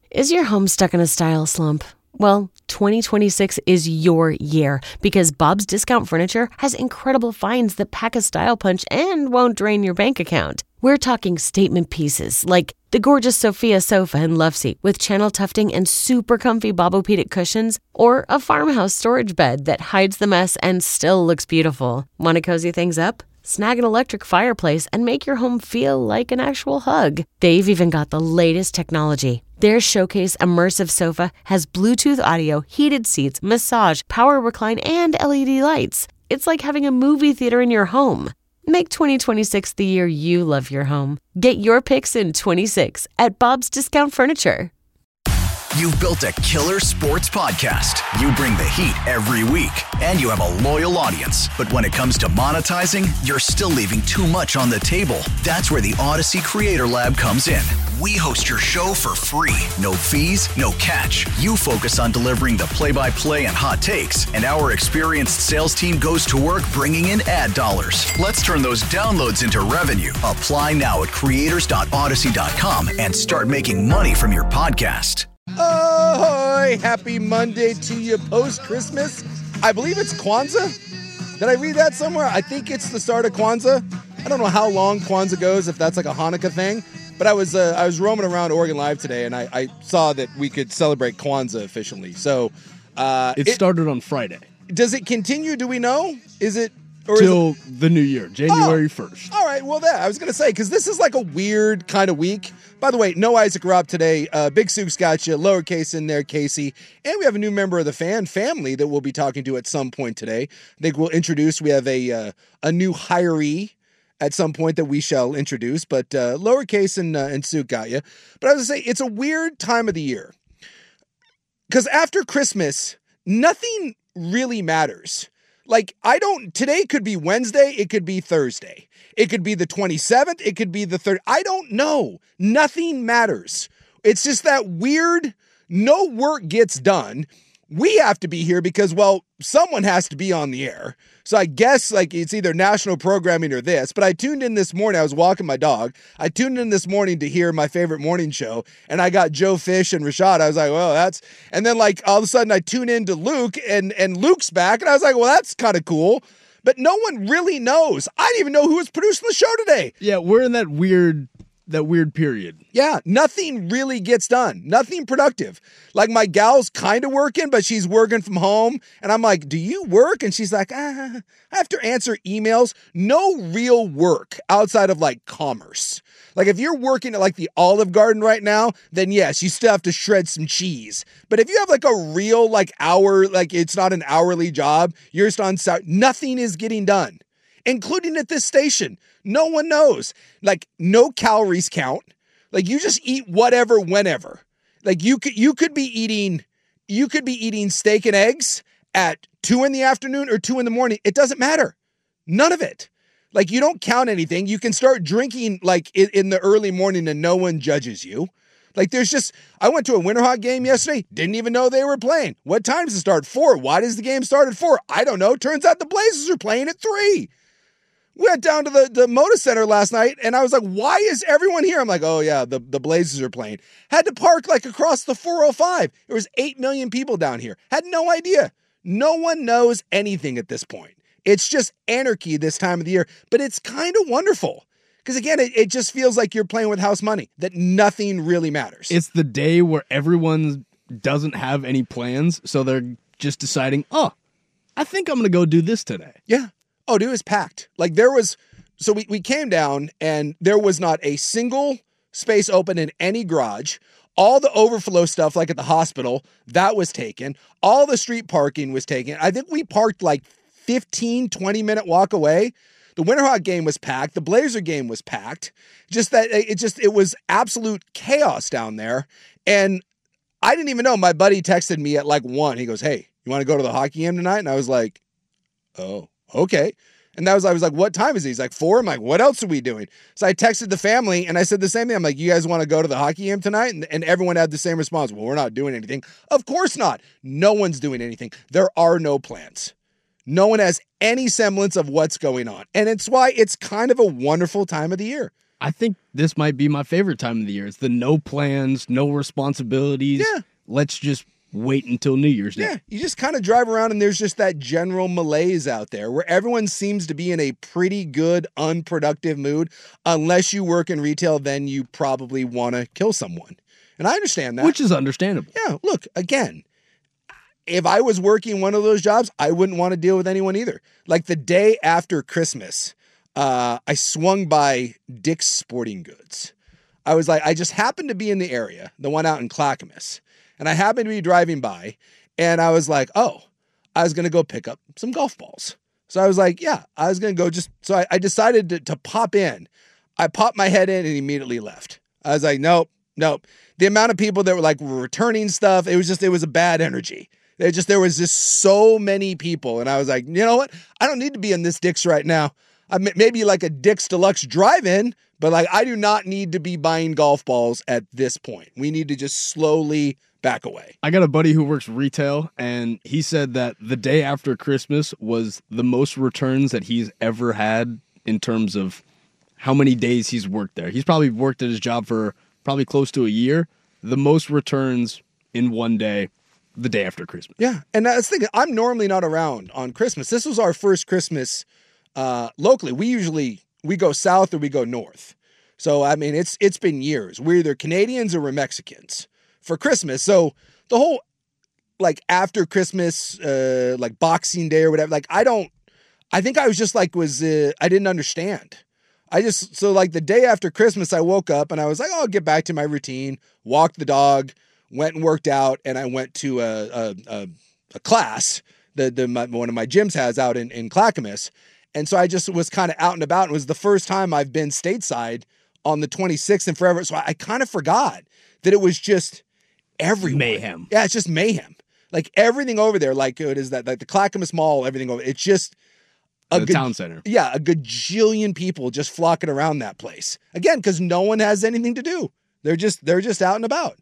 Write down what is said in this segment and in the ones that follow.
Is your home stuck in a style slump? Well, 2026 is your year because Bob's Discount Furniture has incredible finds that pack a style punch and won't drain your bank account. We're talking statement pieces like the gorgeous Sophia sofa and love seat with channel tufting and super comfy Bobopedic cushions, or a farmhouse storage bed that hides the mess and still looks beautiful. Want to cozy things up? Snag an electric fireplace and make your home feel like an actual hug. They've even got the latest technology. Their Showcase Immersive Sofa has Bluetooth audio, heated seats, massage, power recline, and LED lights. It's like having a movie theater in your home. Make 2026 the year you love your home. Get your picks in 26 at Bob's Discount Furniture. You've built a killer sports podcast. You bring the heat every week, and you have a loyal audience. But when it comes to monetizing, you're still leaving too much on the table. That's where the Odyssey Creator Lab comes in. We host your show for free. No fees, no catch. You focus on delivering the play-by-play and hot takes, and our experienced sales team goes to work bringing in ad dollars. Let's turn those downloads into revenue. Apply now at creators.odyssey.com and start making money from your podcast. Ahoy! Happy Monday to you post-Christmas. I believe it's Kwanzaa. Did I read that somewhere? I think it's the start of Kwanzaa. I don't know how long Kwanzaa goes, if that's like a Hanukkah thing. But I was roaming around Oregon Live today, and I saw that we could celebrate Kwanzaa officially. So it started on Friday. Does it continue? Do we know? Is it... Till the new year, January 1st. All right, well, I was going to say, because this is like a weird kind of week. By the way, no Isaac Robb today. Big Sook's got you, lowercase in there, Casey. And we have a new member of the fan family that we'll be talking to at some point today. I think we'll introduce, we have a new hiree at some point that we shall introduce. But lowercase and Sook got you. But I was going to say, it's a weird time of the year. Because after Christmas, nothing really matters. Like, today could be Wednesday, it could be Thursday. It could be the 27th, it could be the 3rd. I don't know. Nothing matters. It's just that weird, no work gets done. We have to be here because, well, someone has to be on the air. So I guess, like, it's either national programming or this. But I tuned in this morning. I was walking my dog. I tuned in this morning to hear my favorite morning show. And I got Joe Fish and Rashad. I was like, well, that's... And then, like, all of a sudden I tune in to Luke, and Luke's back. And I was like, well, that's kind of cool. But no one really knows. I didn't even know who was producing the show today. Yeah, we're in that weird period. Yeah, nothing really gets done. Nothing productive. Like, my gal's kind of working, but she's working from home. And I'm like, do you work? And she's like, I have to answer emails. No real work outside of, like, commerce. Like, if you're working at, like, the Olive Garden right now, then yes, you still have to shred some cheese. But if you have, like, a real, like, hour, like, it's not an hourly job, you're just on site, nothing is getting done. Including at this station. No one knows. Like, no calories count. Like, you just eat whatever, whenever. Like, you could be eating steak and eggs at 2 p.m. or 2 a.m. It doesn't matter. None of it. Like, you don't count anything. You can start drinking, like, in the early morning and no one judges you. Like, I went to a Winterhawk game yesterday. Didn't even know they were playing. What time does it start? 4. Why does the game start at 4? I don't know. Turns out the Blazers are playing at 3. We went down to the Moda Center last night, and I was like, why is everyone here? I'm like, oh, yeah, the Blazers are playing. Had to park, like, across the 405. There was 8 million people down here. Had no idea. No one knows anything at this point. It's just anarchy this time of the year, but it's kind of wonderful. Because, again, it just feels like you're playing with house money, that nothing really matters. It's the day where everyone doesn't have any plans, so they're just deciding, oh, I think I'm going to go do this today. Yeah. Oh, dude, it was packed. Like, so we came down, and there was not a single space open in any garage. All the overflow stuff, like at the hospital, that was taken. All the street parking was taken. I think we parked like 15, 20-minute walk away. The Winterhawk game was packed. The Blazer game was packed. It was absolute chaos down there. And I didn't even know. My buddy texted me at like 1. He goes, hey, you want to go to the hockey game tonight? And I was like, oh, okay. And I was like, what time is it? He's like, 4. I'm like, what else are we doing? So I texted the family and I said the same thing. I'm like, you guys want to go to the hockey game tonight? And everyone had the same response. Well, we're not doing anything. Of course not. No one's doing anything. There are no plans. No one has any semblance of what's going on. And it's why it's kind of a wonderful time of the year. I think this might be my favorite time of the year. It's the no plans, no responsibilities. Yeah. Let's just wait until New Year's Day. Yeah, you just kind of drive around and there's just that general malaise out there where everyone seems to be in a pretty good, unproductive mood. Unless you work in retail, then you probably want to kill someone. And I understand that. Which is understandable. Yeah, look, again, if I was working one of those jobs, I wouldn't want to deal with anyone either. Like the day after Christmas, I swung by Dick's Sporting Goods. I was like, I just happened to be in the area, the one out in Clackamas. And I happened to be driving by, and I was like, oh, I was going to go pick up some golf balls. So I was like, yeah, I was going to go so I decided to pop in. I popped my head in and immediately left. I was like, nope. The amount of people that were returning stuff, it was a bad energy. There was just so many people. And I was like, you know what? I don't need to be in this Dick's right now. Maybe like a Dick's Deluxe drive-in, but like I do not need to be buying golf balls at this point. We need to just slowly back away. I got a buddy who works retail, and he said that the day after Christmas was the most returns that he's ever had in terms of how many days he's worked there. He's probably worked at his job for probably close to a year. The most returns in one day, the day after Christmas. Yeah, and I was thinking, I'm normally not around on Christmas. This was our first Christmas locally. We go south or we go north. So, I mean, it's been years. We're either Canadians or we're Mexicans for Christmas. So the whole, like, after Christmas, like Boxing Day or whatever, like, I think I was just like, I didn't understand. So like the day after Christmas, I woke up and I was like, oh, I'll get back to my routine, walked the dog, went and worked out, and I went to a class that one of my gyms has out in Clackamas. And so I just was kind of out and about. It was the first time I've been stateside on the 26th and forever. So I kind of forgot that it was just everyone. Mayhem. Yeah, it's just mayhem. Like everything over there, like it is that, like the Clackamas Mall, everything over. It's just the town center. Yeah, a gajillion people just flocking around that place. Again, because no one has anything to do. They're just out and about.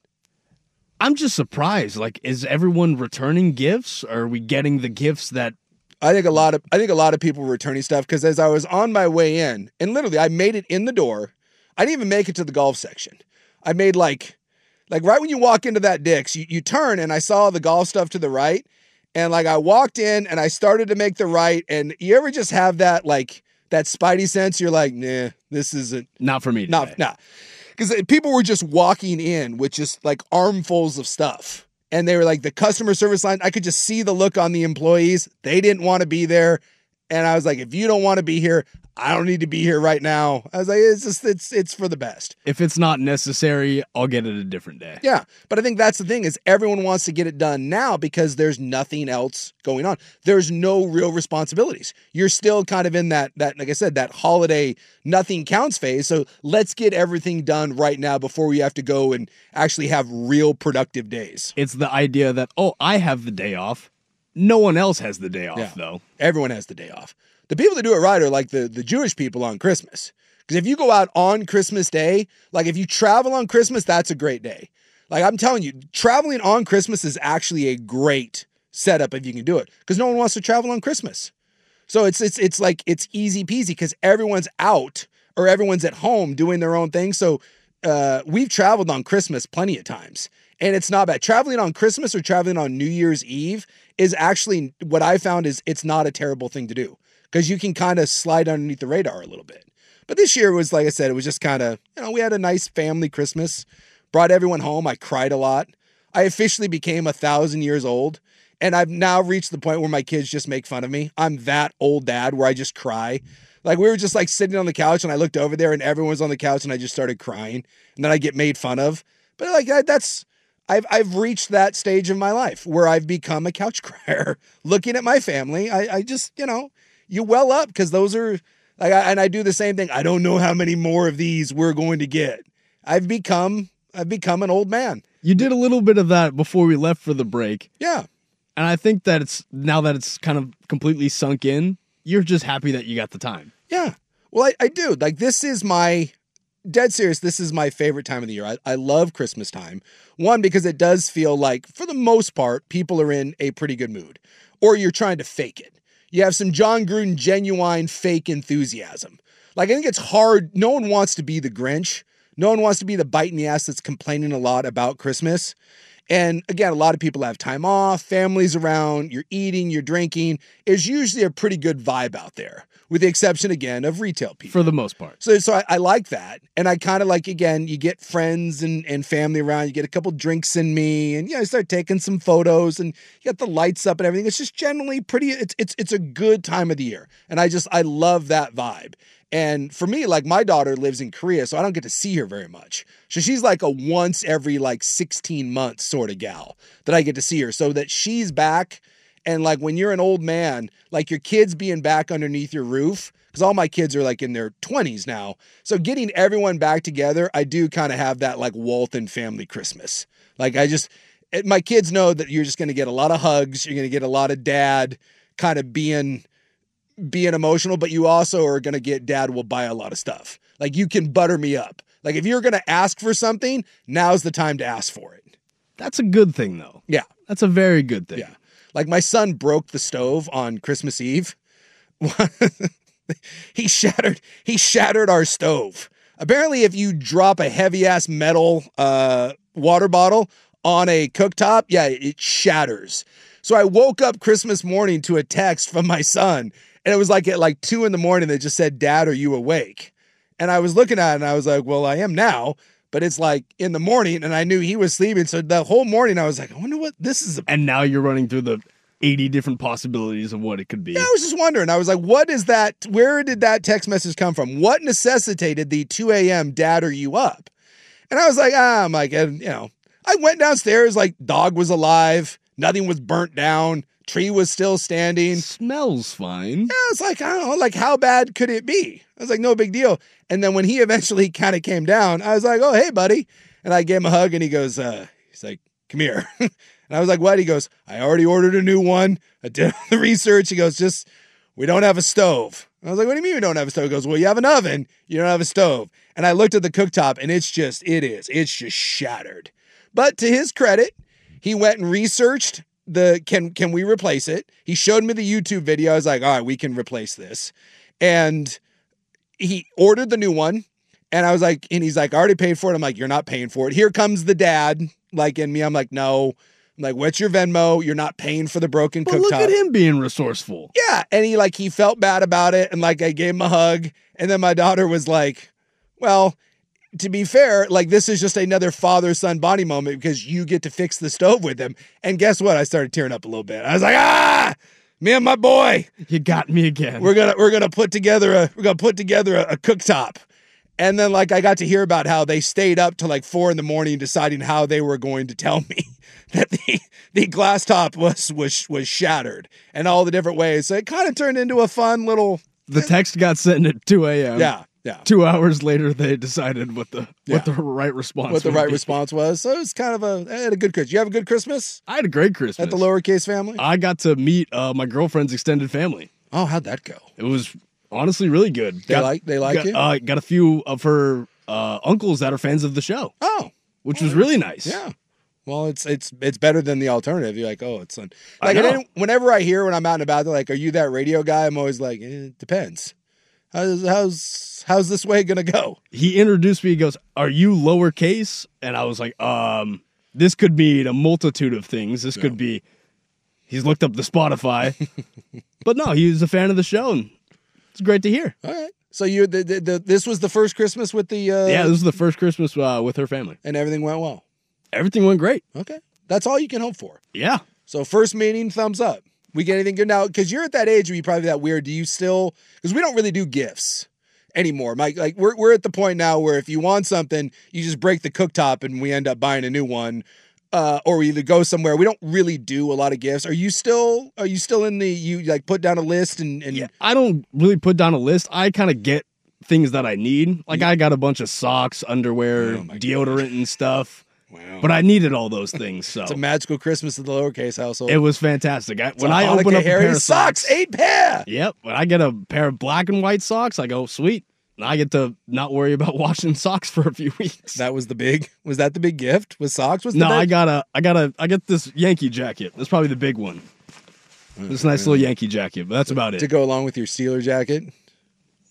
I'm just surprised. Like, is everyone returning gifts? Or are we getting the gifts that? I think a lot of people were returning stuff because as I was on my way in, and literally I made it in the door. I didn't even make it to the golf section. I made like right when you walk into that Dick's, you turn and I saw the golf stuff to the right. And like I walked in and I started to make the right. And you ever just have that like that spidey sense? You're like, nah, this isn't. Not for me. Nah. Because people were just walking in with just like armfuls of stuff. And they were like the customer service line. I could just see the look on the employees. They didn't want to be there. And I was like, if you don't want to be here, I don't need to be here right now. I was like, it's for the best. If it's not necessary, I'll get it a different day. Yeah. But I think that's the thing is everyone wants to get it done now because there's nothing else going on. There's no real responsibilities. You're still kind of in that, like I said, that holiday nothing counts phase. So let's get everything done right now before we have to go and actually have real productive days. It's the idea that, oh, I have the day off. No one else has the day off, though. Everyone has the day off. The people that do it right are like the Jewish people on Christmas. Because if you go out on Christmas Day, like if you travel on Christmas, that's a great day. Like I'm telling you, traveling on Christmas is actually a great setup if you can do it. Because no one wants to travel on Christmas. So it's like it's easy peasy because everyone's out or everyone's at home doing their own thing. So we've traveled on Christmas plenty of times. And it's not bad. Traveling on Christmas or traveling on New Year's Eve is actually what I found is it's not a terrible thing to do. Because you can kind of slide underneath the radar a little bit. But this year was, like I said, it was just kind of, we had a nice family Christmas. Brought everyone home. I cried a lot. I officially became 1,000 years old. And I've now reached the point where my kids just make fun of me. I'm that old dad where I just cry. Like we were just like sitting on the couch and I looked over there and everyone was on the couch and I just started crying. And then I get made fun of. But like I've reached that stage of my life where I've become a couch crier. Looking at my family, I just, you well up because those are like, and I do the same thing. I don't know how many more of these we're going to get. I've become an old man. You did a little bit of that before we left for the break. Yeah. And I think that now that it's kind of completely sunk in, you're just happy that you got the time. Yeah. Well, I do. Like this is dead serious. This is my favorite time of the year. I love Christmas time. One, because it does feel like for the most part, people are in a pretty good mood or you're trying to fake it. You have some John Gruden genuine fake enthusiasm. Like, I think it's hard. No one wants to be the Grinch. No one wants to be the bite in the ass that's complaining a lot about Christmas. And again, a lot of people have time off, families around, you're eating, you're drinking. It's usually a pretty good vibe out there, with the exception, again, of retail people. For the most part. So I like that. And I kind of like, again, you get friends and family around, you get a couple drinks in me, and I start taking some photos, and you got the lights up and everything. It's just generally pretty, it's a good time of the year. And I love that vibe. And for me, like, my daughter lives in Korea, so I don't get to see her very much. So she's like a once every like 16 months sort of gal that I get to see her, so that she's back. And like, when you're an old man, like, your kids being back underneath your roof, because all my kids are like in their 20s now. So getting everyone back together, I do kind of have that like Walton family Christmas. Like, my kids know that you're just going to get a lot of hugs. You're going to get a lot of dad kind of being emotional, but you also are going to get dad will buy a lot of stuff. Like, you can butter me up. Like, if you're going to ask for something, now's the time to ask for it. That's a good thing, though. Yeah. That's a very good thing. Yeah. Like, my son broke the stove on Christmas Eve. He shattered our stove. Apparently, if you drop a heavy ass metal water bottle on a cooktop, yeah, it shatters. So I woke up Christmas morning to a text from my son, and it was like at like 2 a.m. that just said, "Dad, are you awake?" And I was looking at it and I was like, well, I am now, but it's like in the morning, and I knew he was sleeping. So the whole morning I was like, I wonder what this is about. And now you're running through the 80 different possibilities of what it could be. Yeah, I was just wondering. I was like, what is that? Where did that text message come from? What necessitated the 2 a.m. "Dad, are you up?" And I was like, I'm like, I went downstairs, like, dog was alive. Nothing was burnt down. Tree was still standing. Smells fine. Yeah, I was like, I don't know, like, how bad could it be? I was like, no big deal. And then when he eventually kind of came down, I was like, oh, hey, buddy. And I gave him a hug, and he goes, he's like, come here. And I was like, what? He goes, I already ordered a new one. I did the research. He goes, we don't have a stove. I was like, what do you mean we don't have a stove? He goes, well, you have an oven. You don't have a stove. And I looked at the cooktop, and it's just shattered. But to his credit, he went and researched can we replace it? He showed me the YouTube video. I was like, all right, we can replace this. And he ordered the new one. And I was like, and he's like, I already paid for it. I'm like, you're not paying for it. Here comes the dad, like, in me. I'm like, no. I'm like, what's your Venmo? You're not paying for the broken cooktop. Look at him being resourceful. Yeah. And he felt bad about it. And like, I gave him a hug. And then my daughter was like, well, to be fair, like, this is just another father-son bonding moment because you get to fix the stove with him. And guess what? I started tearing up a little bit. I was like, me and my boy. You got me again. We're gonna put together a cooktop. And then, like, I got to hear about how they stayed up till like 4 a.m. deciding how they were going to tell me that the glass top was shattered and all the different ways. So it kind of turned into a fun little. The text got sent at 2 a.m. Yeah. 2 hours later, they decided what the right response was. So it was kind of I had a good Christmas. You have a good Christmas? I had a great Christmas. At the lowercase family? I got to meet my girlfriend's extended family. Oh, how'd that go? It was honestly really good. They like you? Got a few of her uncles that are fans of the show. Oh. Which was really nice. Yeah. Well, it's better than the alternative. You're like, oh, it's like, whenever I hear when I'm out and about, they're like, are you that radio guy? I'm always like, it depends. How's this way gonna go? He introduced me. He goes, "Are you lowercase?" And I was like, this could mean a multitude of things. This could be he's looked up the Spotify, but no, he was a fan of the show, and it's great to hear. All right. So this was the first Christmas with the yeah, this was the first Christmas with her family, and everything went well. Everything went great. Okay, that's all you can hope for. Yeah. So first meeting, thumbs up. We get anything good now? Because you're at that age where you probably that weird. Do you still? Because we don't really do gifts anymore. Mike, like we're at the point now where if you want something, you just break the cooktop and we end up buying a new one, or we either go somewhere. We don't really do a lot of gifts. Are you still in the you like put down a list and yeah, I don't really put down a list. I kind of get things that I need. Like I got a bunch of socks, underwear, deodorant, and stuff. Wow. But I needed all those things. So it's a magical Christmas in the lowercase household. It was fantastic. When I open up a pair of socks, 8 pair. Yep. When I get a pair of black and white socks, I go, sweet. I get to not worry about washing socks for a few weeks. Was that the big gift? Was socks? I got this Yankee jacket. That's probably the big one. This nice little Yankee jacket, but that's about it. To go along with your Steeler jacket?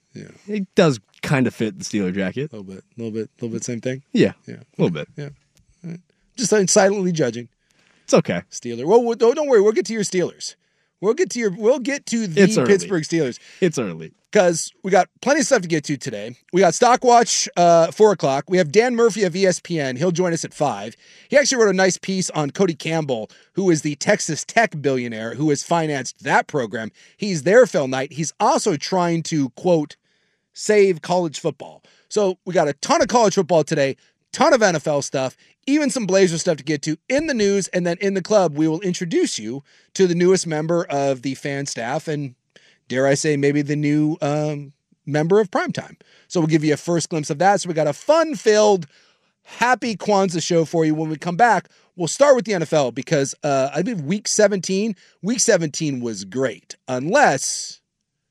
Yeah. It does kind of fit the Steeler jacket. A little bit, same thing. Yeah. Yeah. A little bit. Yeah. Just silently judging. It's okay. Steeler. Well, don't worry. We'll get to your Steelers. We'll get to the Pittsburgh Steelers. It's early. Because we got plenty of stuff to get to today. We got Stockwatch, 4 o'clock. We have Dan Murphy of ESPN. He'll join us at 5. He actually wrote a nice piece on Cody Campbell, who is the Texas Tech billionaire who has financed that program. He's there, Phil Knight. He's also trying to, quote, save college football. So we got a ton of college football today, ton of NFL stuff, even some Blazer stuff to get to in the news. And then in the club, we will introduce you to the newest member of the fan staff and, dare I say, maybe the new member of Primetime. So we'll give you a first glimpse of that. So we got a fun-filled, happy Kwanzaa show for you. When we come back, we'll start with the NFL because I believe Week 17 was great, unless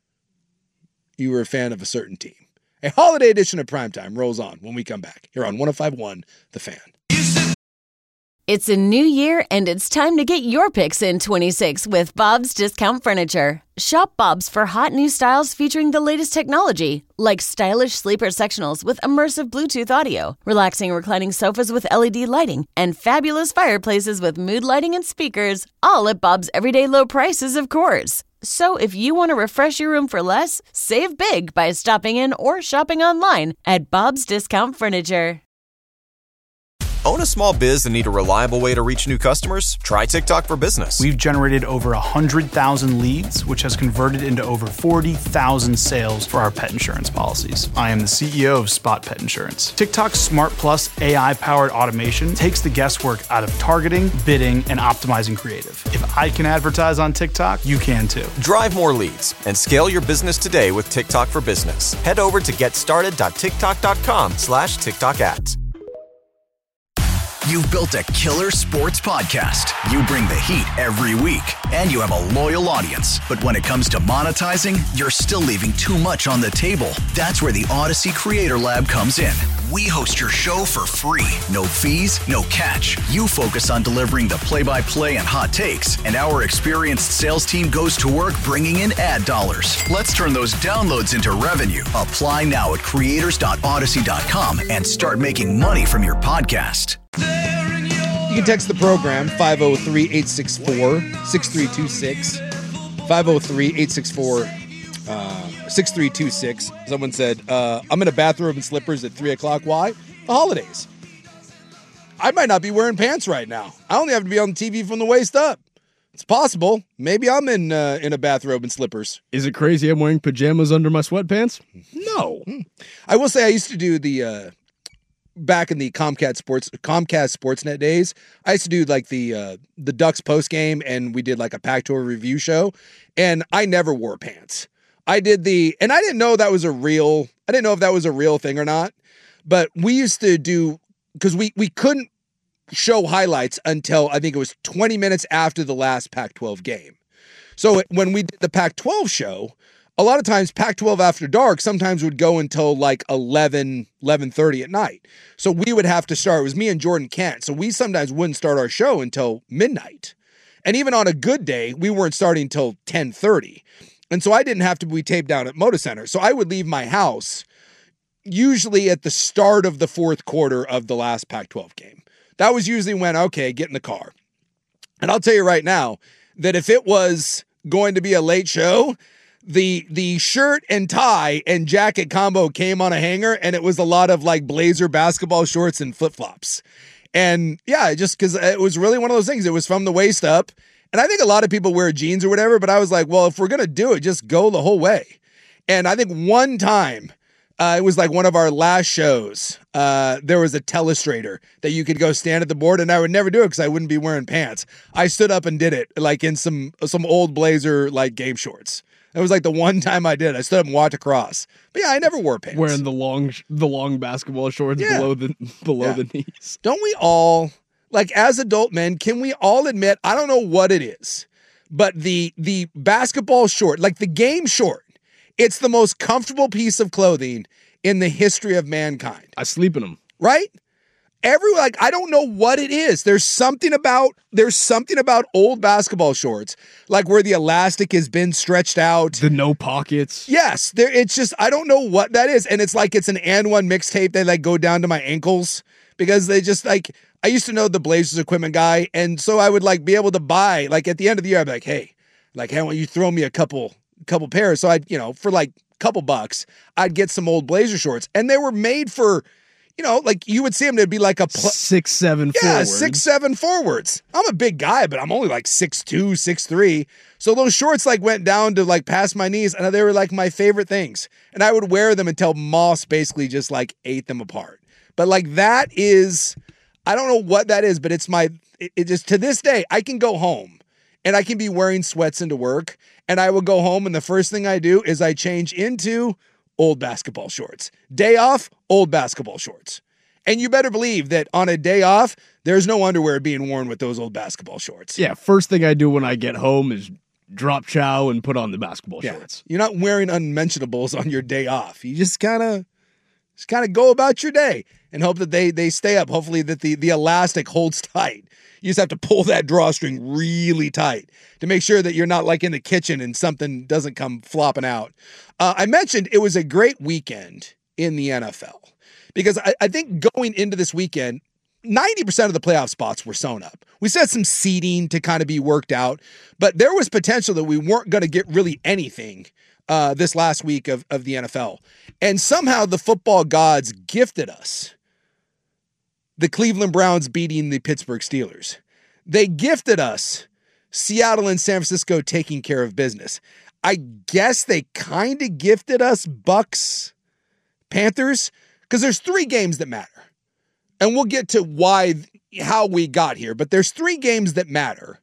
you were a fan of a certain team. A holiday edition of Primetime rolls on when we come back here on 105.1 The Fan. It's a new year, and it's time to get your picks in 26 with Bob's Discount Furniture. Shop Bob's for hot new styles featuring the latest technology, like stylish sleeper sectionals with immersive Bluetooth audio, relaxing reclining sofas with LED lighting, and fabulous fireplaces with mood lighting and speakers, all at Bob's everyday low prices, of course. So if you want to refresh your room for less, save big by stopping in or shopping online at Bob's Discount Furniture. Own a small biz and need a reliable way to reach new customers? Try TikTok for Business. We've generated over 100,000 leads, which has converted into over 40,000 sales for our pet insurance policies. I am the CEO of Spot Pet Insurance. TikTok's Smart Plus AI-powered automation takes the guesswork out of targeting, bidding, and optimizing creative. If I can advertise on TikTok, you can too. Drive more leads and scale your business today with TikTok for Business. Head over to getstarted.tiktok.com/TikTok ads. You've built a killer sports podcast. You bring the heat every week, and you have a loyal audience. But when it comes to monetizing, you're still leaving too much on the table. That's where the Odyssey Creator Lab comes in. We host your show for free. No fees, no catch. You focus on delivering the play-by-play and hot takes, and our experienced sales team goes to work bringing in ad dollars. Let's turn those downloads into revenue. Apply now at creators.odyssey.com and start making money from your podcast. You can text the program 503-864-6326. 503-864-6326. Someone said, I'm in a bathrobe and slippers at 3 o'clock. Why? The holidays. I might not be wearing pants right now. I only have to be on the TV from the waist up. It's possible. Maybe I'm in a bathrobe and slippers. Is it crazy I'm wearing pajamas under my sweatpants? No. I will say I used to do the... back in the Comcast Sportsnet days, I used to do like the Ducks post game, and we did like a Pac-12 review show, and I never wore pants. I didn't know that was I didn't know if that was a real thing or not, but we used to do, because we couldn't show highlights until I think it was 20 minutes after the last Pac-12 game. So when we did the Pac-12 show, a lot of times Pac-12 After Dark sometimes would go until like 11:30 at night. So we would have to start. It was me and Jordan Kent. So we sometimes wouldn't start our show until midnight. And even on a good day, we weren't starting until 10:30. And so I didn't have to be taped down at Moda Center. So I would leave my house usually at the start of the fourth quarter of the last Pac-12 game. That was usually when, okay, get in the car. And I'll tell you right now that if it was going to be a late show, the shirt and tie and jacket combo came on a hanger, and it was a lot of like Blazer basketball shorts and flip-flops. And yeah, just because it was really one of those things. It was from the waist up. And I think a lot of people wear jeans or whatever, but I was like, well, if we're going to do it, just go the whole way. And I think one time, it was like one of our last shows, there was a telestrator that you could go stand at the board, and I would never do it because I wouldn't be wearing pants. I stood up and did it like in some old Blazer like game shorts. It was like the one time I did. I stood up and walked across. But yeah, I never wore pants. Wearing the long basketball shorts below the knees. Don't we all, like as adult men, can we all admit, I don't know what it is, but the basketball short, like the game short, it's the most comfortable piece of clothing in the history of mankind. I sleep in them. Right? I don't know what it is. There's something about old basketball shorts, like where the elastic has been stretched out. The no pockets. Yes, it's just, I don't know what that is. And it's like it's an and one mixtape. They like go down to my ankles because they just like, I used to know the Blazers equipment guy. And so I would like be able to buy, like at the end of the year, I'd be like, hey, why don't you throw me a couple pairs? So I'd, for like a couple bucks, I'd get some old Blazer shorts, and they were made for, like you would see them, they'd be like a 6'7" forwards. 6'7" forwards. I'm a big guy, but I'm only like 6'2", 6'3". So those shorts like went down to like past my knees, and they were like my favorite things. And I would wear them until moss basically just like ate them apart. But like that is, I don't know what that is, but it just, to this day, I can go home and I can be wearing sweats into work, and I will go home and the first thing I do is I change into old basketball shorts. Day off, old basketball shorts. And you better believe that on a day off, there's no underwear being worn with those old basketball shorts. Yeah, first thing I do when I get home is drop chow and put on the basketball shorts. You're not wearing unmentionables on your day off. You just kind of go about your day and hope that they stay up. Hopefully that the elastic holds tight. You just have to pull that drawstring really tight to make sure that you're not like in the kitchen and something doesn't come flopping out. I mentioned it was a great weekend in the NFL because I think going into this weekend, 90% of the playoff spots were sewn up. We said some seeding to kind of be worked out, but there was potential that we weren't going to get really anything this last week of the NFL. And somehow the football gods gifted us the Cleveland Browns beating the Pittsburgh Steelers. They gifted us Seattle and San Francisco taking care of business. I guess they kind of gifted us Bucks, Panthers, because there's 3 games that matter. And we'll get to how we got here, but there's 3 games that matter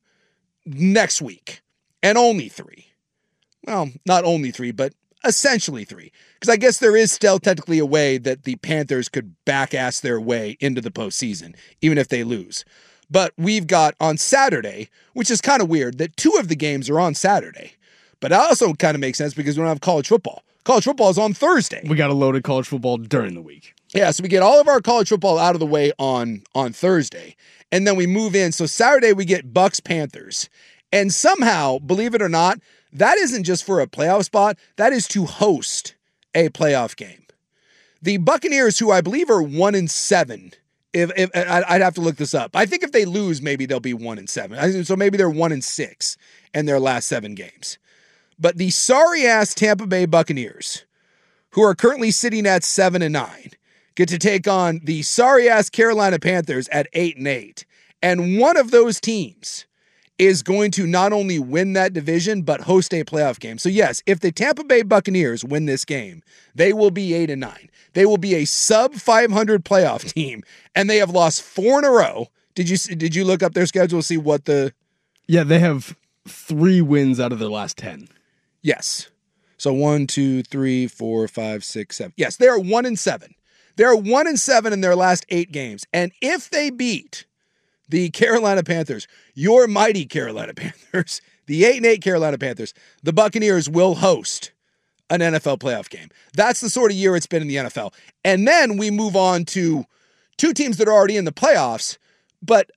next week, and only 3. Well, not only 3, but essentially 3. Because I guess there is still technically a way that the Panthers could back-ass their way into the postseason, even if they lose. But we've got on Saturday, which is kind of weird that 2 of the games are on Saturday. But it also kind of makes sense because we don't have college football. College football is on Thursday. We got a loaded college football during the week. Yeah, so we get all of our college football out of the way on Thursday. And then we move in. So Saturday we get Bucks Panthers. And somehow, believe it or not, that isn't just for a playoff spot. That is to host a playoff game. The Buccaneers, who I believe are 1-7, if I'd have to look this up. I think if they lose, maybe they'll be 1-7. So maybe they're 1-6 in their last 7 games. But the sorry-ass Tampa Bay Buccaneers, who are currently sitting at 7-9, get to take on the sorry-ass Carolina Panthers at 8-8. And one of those teams is going to not only win that division, but host a playoff game. So yes, if the Tampa Bay Buccaneers win this game, they will be 8-9. They will be a sub-500 playoff team, and they have lost 4 in a row. Did you look up their schedule to see what the... Yeah, they have 3 wins out of their last 10. Yes. So 1, 2, 3, 4, 5, 6, 7. Yes, they are 1-7. They're 1-7 in their last 8 games. And if they beat the Carolina Panthers, your mighty Carolina Panthers, the 8-8 Carolina Panthers, the Buccaneers will host an NFL playoff game. That's the sort of year it's been in the NFL. And then we move on to 2 teams that are already in the playoffs, but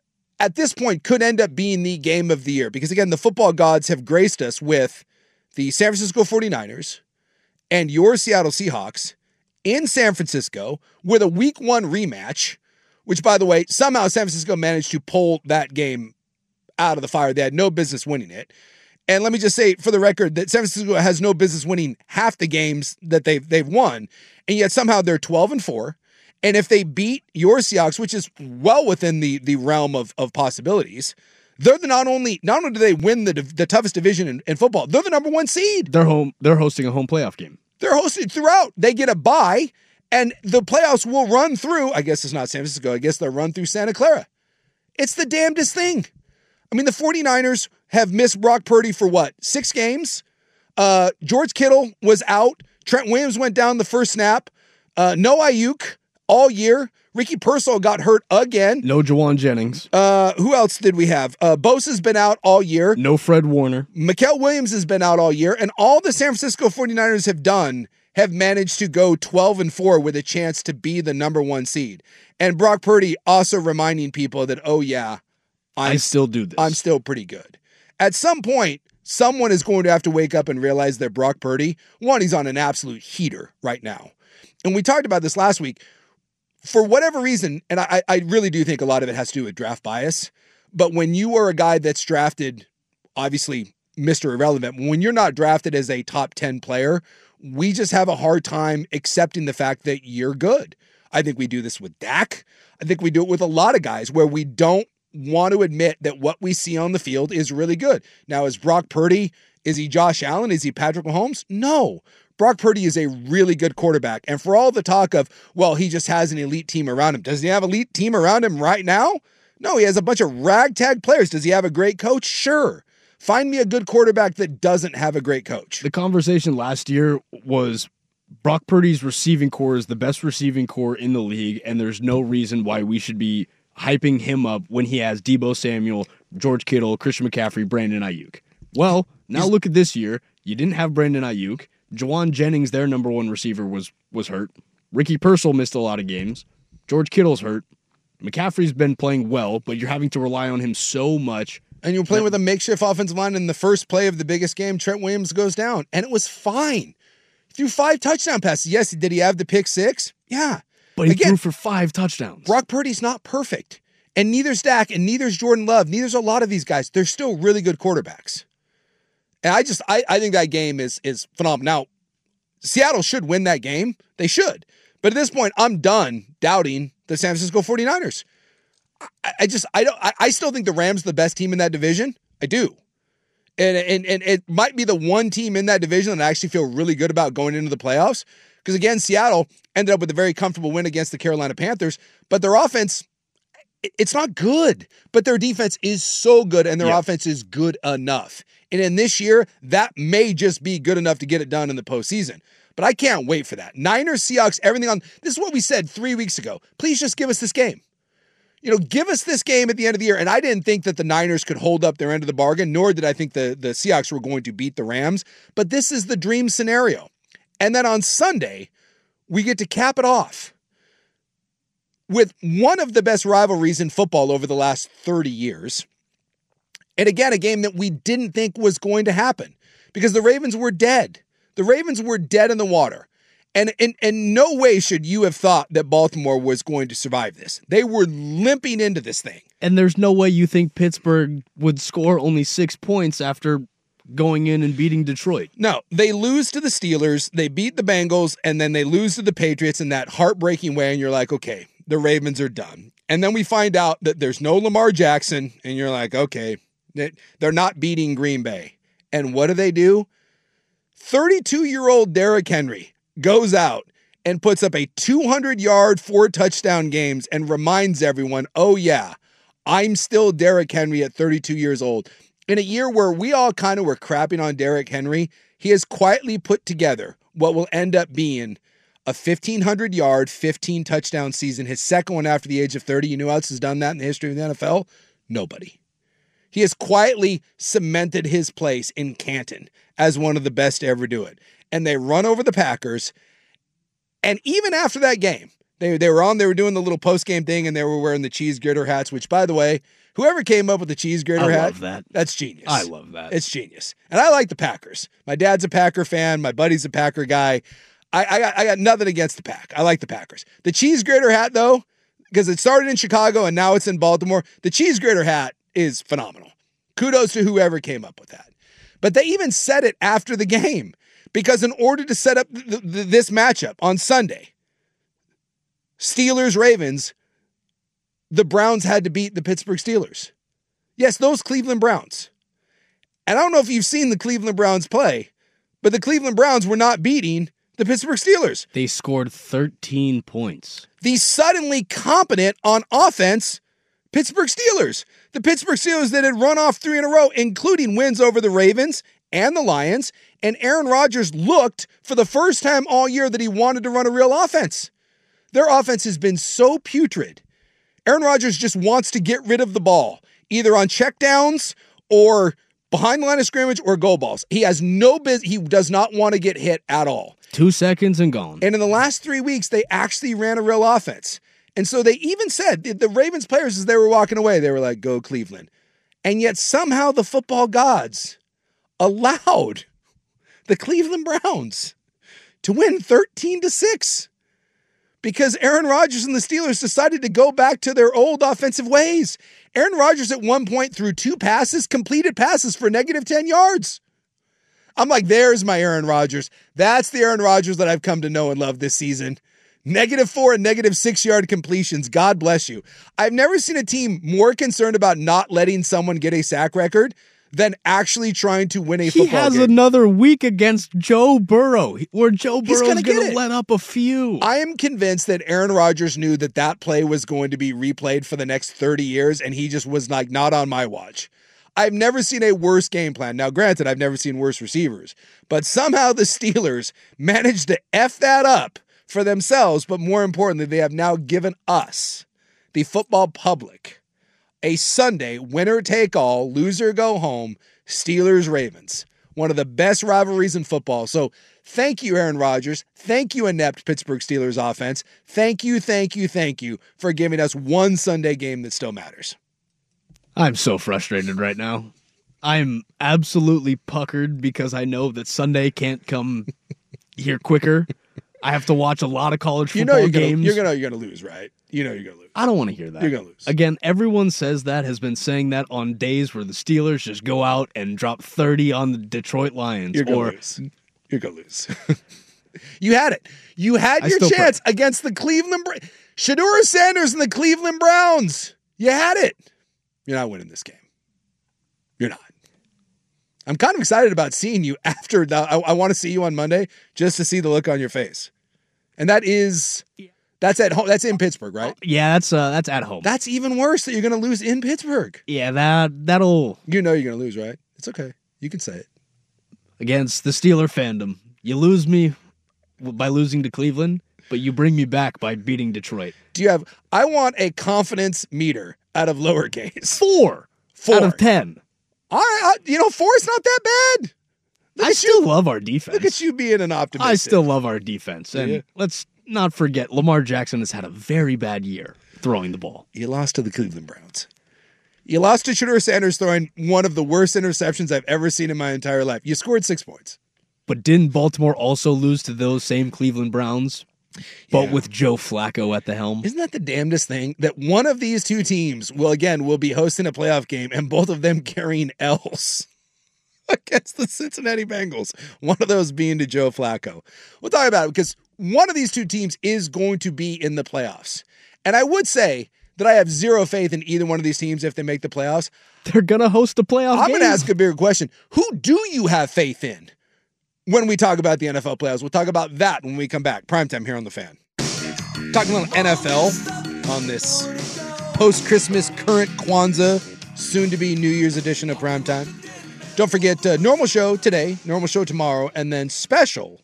at this point could end up being the game of the year. Because again, the football gods have graced us with the San Francisco 49ers and your Seattle Seahawks in San Francisco with a week 1 rematch, which, by the way, somehow San Francisco managed to pull that game out of the fire. They had no business winning it. And let me just say, for the record, that San Francisco has no business winning half the games that they've won, and yet somehow they're 12-4. And if they beat your Seahawks, which is well within the realm of possibilities, they're not only do they win the toughest division in football, they're the number 1 seed. They're hosting a home playoff game. They're hosted throughout. They get a bye. And the playoffs will run through, I guess it's not San Francisco, I guess they'll run through Santa Clara. It's the damnedest thing. I mean, the 49ers have missed Brock Purdy for 6 games? George Kittle was out. Trent Williams went down the first snap. No Ayuk all year. Ricky Pearsall got hurt again. No Jawan Jennings. Who else did we have? Bosa's been out all year. No Fred Warner. Mikael Williams has been out all year. And all the San Francisco 49ers have done have managed to go 12-4 with a chance to be the number 1 seed. And Brock Purdy also reminding people that, oh yeah, I still do this. I'm still pretty good. At some point, someone is going to have to wake up and realize that Brock Purdy, one, he's on an absolute heater right now. And we talked about this last week. For whatever reason, and I really do think a lot of it has to do with draft bias, but when you are a guy that's drafted, obviously Mr. Irrelevant, when you're not drafted as a top 10 player, we just have a hard time accepting the fact that you're good. I think we do this with Dak. I think we do it with a lot of guys where we don't want to admit that what we see on the field is really good. Now, is Brock Purdy, is he Josh Allen? Is he Patrick Mahomes? No. Brock Purdy is a really good quarterback. And for all the talk of, well, he just has an elite team around him. Does he have an elite team around him right now? No, he has a bunch of ragtag players. Does he have a great coach? Sure. Find me a good quarterback that doesn't have a great coach. The conversation last year was Brock Purdy's receiving core is the best receiving core in the league, and there's no reason why we should be hyping him up when he has Deebo Samuel, George Kittle, Christian McCaffrey, Brandon Ayuk. Well, now look at this year. You didn't have Brandon Ayuk. Juwan Jennings, their number 1 receiver, was hurt. Ricky Pearsall missed a lot of games. George Kittle's hurt. McCaffrey's been playing well, but you're having to rely on him so much. And you're playing with a makeshift offensive line. In the first play of the biggest game, Trent Williams goes down, and it was fine. Threw 5 touchdown passes. Yes, did he have the pick 6? Yeah. But he threw for 5 touchdowns. Brock Purdy's not perfect. And neither's Dak, and neither's Jordan Love. Neither's a lot of these guys. They're still really good quarterbacks. And I think that game is phenomenal. Now, Seattle should win that game. They should. But at this point, I'm done doubting the San Francisco 49ers. I still think the Rams are the best team in that division. I do. And it might be the one team in that division that I actually feel really good about going into the playoffs. Because again, Seattle ended up with a very comfortable win against the Carolina Panthers, but their offense, it's not good, but their defense is so good and their offense is good enough. And in this year, that may just be good enough to get it done in the postseason. But I can't wait for that. Niners, Seahawks, everything on. This is what we said 3 weeks ago. Please just give us this game. Give us this game at the end of the year. And I didn't think that the Niners could hold up their end of the bargain, nor did I think the Seahawks were going to beat the Rams. But this is the dream scenario. And then on Sunday, we get to cap it off with one of the best rivalries in football over the last 30 years. And again, a game that we didn't think was going to happen because the Ravens were dead. The Ravens were dead in the water. And in no way should you have thought that Baltimore was going to survive this. They were limping into this thing. And there's no way you think Pittsburgh would score only 6 points after going in and beating Detroit. No, they lose to the Steelers, they beat the Bengals, and then they lose to the Patriots in that heartbreaking way, and you're like, okay, the Ravens are done. And then we find out that there's no Lamar Jackson, and you're like, okay, they're not beating Green Bay. And what do? 32-year-old Derrick Henry goes out and puts up a 200-yard, 4-touchdown games and reminds everyone, oh yeah, I'm still Derrick Henry at 32 years old. In a year where we all kind of were crapping on Derrick Henry, he has quietly put together what will end up being a 1,500-yard, 15-touchdown season, his second one after the age of 30. You know who else has done that in the history of the NFL? Nobody. He has quietly cemented his place in Canton as one of the best to ever do it. And they run over the Packers. And even after that game, they were doing the little post-game thing, and they were wearing the cheese grater hats, which, by the way, whoever came up with the cheese grater hat, love that. That's genius. I love that. It's genius. And I like the Packers. My dad's a Packer fan. My buddy's a Packer guy. I got nothing against the Pack. I like the Packers. The cheese grater hat, though, because it started in Chicago and now it's in Baltimore, the cheese grater hat is phenomenal. Kudos to whoever came up with that. But they even said it after the game, because in order to set up this matchup on Sunday, Steelers-Ravens, the Browns had to beat the Pittsburgh Steelers. Yes, those Cleveland Browns. And I don't know if you've seen the Cleveland Browns play, but the Cleveland Browns were not beating the Pittsburgh Steelers. They scored 13 points. The suddenly competent on offense Pittsburgh Steelers. The Pittsburgh Steelers that had run off 3 in a row, including wins over the Ravens and the Lions, and Aaron Rodgers looked for the first time all year that he wanted to run a real offense. Their offense has been so putrid. Aaron Rodgers just wants to get rid of the ball, either on checkdowns or behind the line of scrimmage or goal balls. He has no business. He does not want to get hit at all. 2 seconds and gone. And in the last 3 weeks, they actually ran a real offense. And so they even said, the Ravens players, as they were walking away, they were like, go Cleveland. And yet somehow the football gods allowed the Cleveland Browns to win 13-6 because Aaron Rodgers and the Steelers decided to go back to their old offensive ways. Aaron Rodgers at one point threw 2 passes, completed passes for -10 yards. I'm like, there's my Aaron Rodgers. That's the Aaron Rodgers that I've come to know and love this season. -4 and -6 yard completions. God bless you. I've never seen a team more concerned about not letting someone get a sack record than actually trying to win a football game. He has another week against Joe Burrow, where Joe Burrow's going to let up a few. I am convinced that Aaron Rodgers knew that that play was going to be replayed for the next 30 years, and he just was like, not on my watch. I've never seen a worse game plan. Now, granted, I've never seen worse receivers, but somehow the Steelers managed to F that up for themselves, but more importantly, they have now given us, the football public, a Sunday winner-take-all, loser-go-home, Steelers-Ravens. One of the best rivalries in football. So thank you, Aaron Rodgers. Thank you, inept Pittsburgh Steelers offense. Thank you for giving us one Sunday game that still matters. I'm so frustrated right now. I'm absolutely puckered because I know that Sunday can't come here quicker. I have to watch a lot of college football games. You're gonna lose, right? You know you're gonna lose. I don't want to hear that. You're gonna lose. Again, everyone says that, has been saying that on days where the Steelers just go out and drop 30 on the Detroit Lions. You're gonna lose. You're gonna lose. You had it. You had your chance against the Cleveland Shedeur Sanders and the Cleveland Browns. You had it. You're not winning this game. You're not. I'm kind of excited about seeing you after that. I want to see you on Monday just to see the look on your face. And that's at home. That's in Pittsburgh, right? Yeah, that's at home. That's even worse that you're going to lose in Pittsburgh. Yeah, that'll... You know you're going to lose, right? It's okay. You can say it. Against the Steeler fandom. You lose me by losing to Cleveland, but you bring me back by beating Detroit. I want a confidence meter out of lowercase. 4 out of 10. All right, 4 is not that bad. I still love our defense. Look at you being an optimist. I still love our defense. And let's not forget, Lamar Jackson has had a very bad year throwing the ball. You lost to the Cleveland Browns. You lost to Shedeur Sanders throwing one of the worst interceptions I've ever seen in my entire life. You scored 6 points. But didn't Baltimore also lose to those same Cleveland Browns? But with Joe Flacco at the helm. Isn't that the damnedest thing? That one of these two teams will be hosting a playoff game and both of them carrying L's against the Cincinnati Bengals. One of those being to Joe Flacco. We'll talk about it because one of these two teams is going to be in the playoffs. And I would say that I have zero faith in either one of these teams if they make the playoffs. They're going to host a playoff game. I'm going to ask a bigger question. Who do you have faith in? When we talk about the NFL playoffs, we'll talk about that when we come back. Primetime here on The Fan. Talking about NFL on this post-Christmas, current Kwanzaa, soon-to-be New Year's edition of Primetime. Don't forget, normal show today, normal show tomorrow, and then special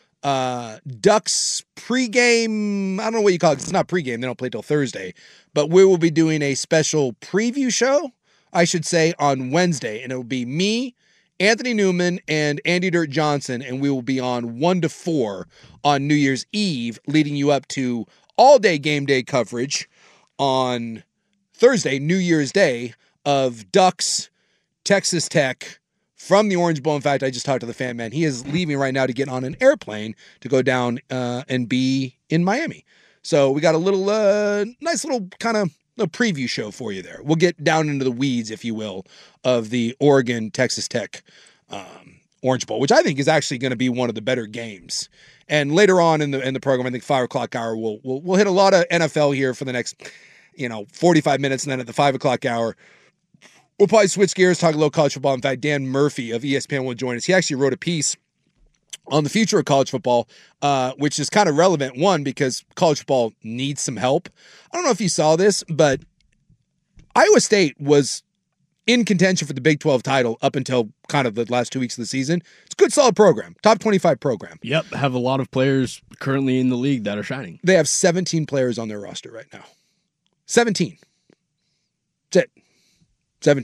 Ducks pregame. I don't know what you call it. It's not pregame. They don't play till Thursday. But we will be doing a special preview show, I should say, on Wednesday. And it will be me, Anthony Newman, and Andy Dirt Johnson, and we will be on 1 to 4 on New Year's Eve, leading you up to all-day game day coverage on Thursday, New Year's Day, of Ducks, Texas Tech, from the Orange Bowl. In fact, I just talked to the fan man. He is leaving right now to get on an airplane to go down and be in Miami. So we got a little, nice little kind of a preview show for you there. We'll get down into the weeds, if you will, of the Oregon Texas Tech Orange Bowl, which I think is actually going to be one of the better games. And later on in the program, I think 5 o'clock hour, we'll hit a lot of NFL here for the next 45 minutes, and then at the 5 o'clock hour, we'll probably switch gears, talk a little college football. In fact, Dan Murphy of ESPN will join us. He actually wrote a piece on the future of college football, which is kind of relevant, one, because college football needs some help. I don't know if you saw this, but Iowa State was in contention for the Big 12 title up until kind of the last 2 weeks of the season. It's a good, solid program, top 25 program. Yep, have a lot of players currently in the league that are shining. They have 17 players on their roster right now. 17. That's it. 17.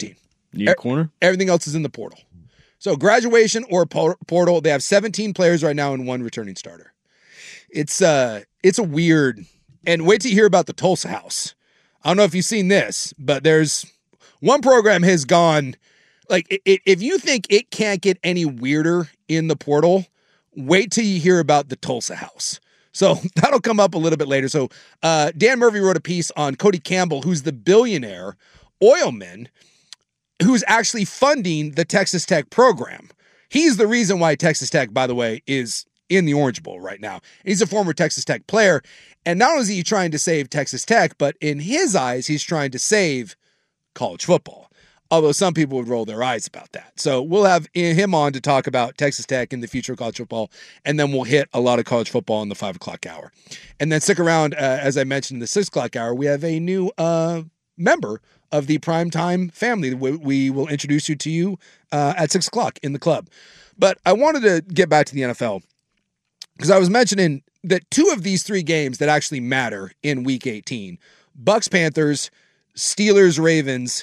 Need a corner? Everything else is in the portal. So graduation or portal, they have 17 players right now and one returning starter. It's a weird, and wait till you hear about the Tulsa House. I don't know if you've seen this, but there's one program has gone, like, if you think it can't get any weirder in the portal, wait till you hear about the Tulsa House. So that'll come up a little bit later. So Dan Murphy wrote a piece on Cody Campbell, who's the billionaire oilman who's actually funding the Texas Tech program. He's the reason why Texas Tech, by the way, is in the Orange Bowl right now. He's a former Texas Tech player. And not only is he trying to save Texas Tech, but in his eyes, he's trying to save college football. Although some people would roll their eyes about that. So we'll have him on to talk about Texas Tech and the future of college football. And then we'll hit a lot of college football in the 5 o'clock hour. And then stick around, as I mentioned, in the 6 o'clock hour, we have a new member of the Primetime family. We will introduce you to you at 6 o'clock in the club. But I wanted to get back to the NFL because I was mentioning that 2 of these 3 games that actually matter in Week 18, Bucks, Panthers, Steelers, Ravens.